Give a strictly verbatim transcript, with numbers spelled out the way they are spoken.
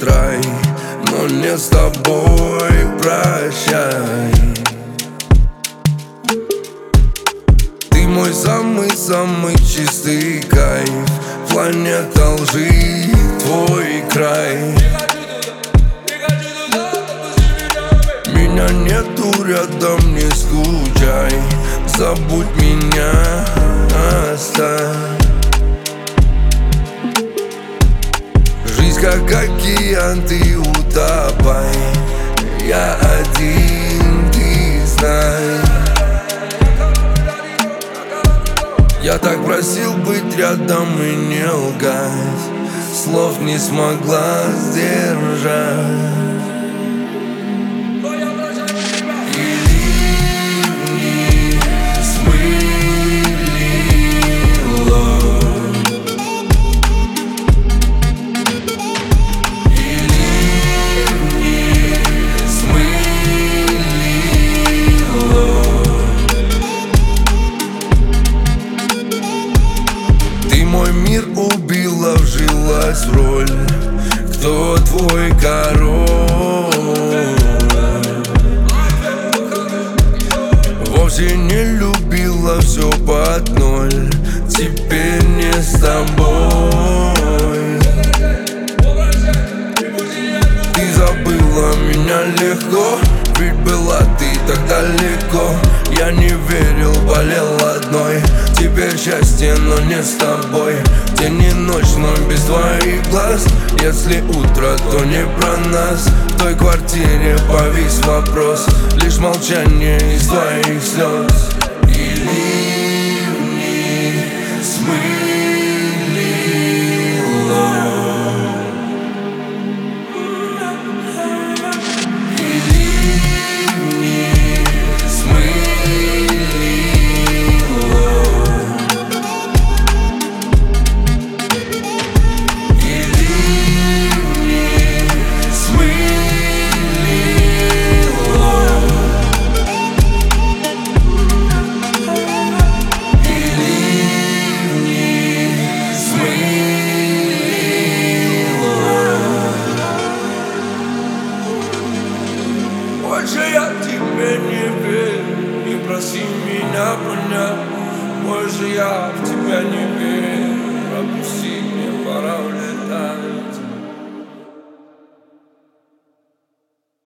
будет рай, но не с тобой, прощай. Ты мой самый-самый чистый кайф, планета лжи, твой край. Меня нету рядом, не скучай, забудь меня, оставь. Жизнь как океан, ты утопай, я один, ты знай. Я так просил быть рядом и не лгать, слов не смогла сдержать. Мой мир убила, вжилась в роль. Кто твой король? Вовсе не любила, все под ноль. Теперь не с тобой. Ты забыла меня легко, ведь была ты так далеко. Я не верил, болел одной. Теперь счастье, но не с тобой. День и ночь, но без твоих глаз. Если утро, то не про нас. В той квартире повис вопрос, лишь молчание из твоих слез. И ливни смыли ложь. И ливни смыли ложь. И ливни смыли ложь. И ливни смыли ложь. Больше я тебе не верю, не проси меня понять. Больше я в тебя не верю.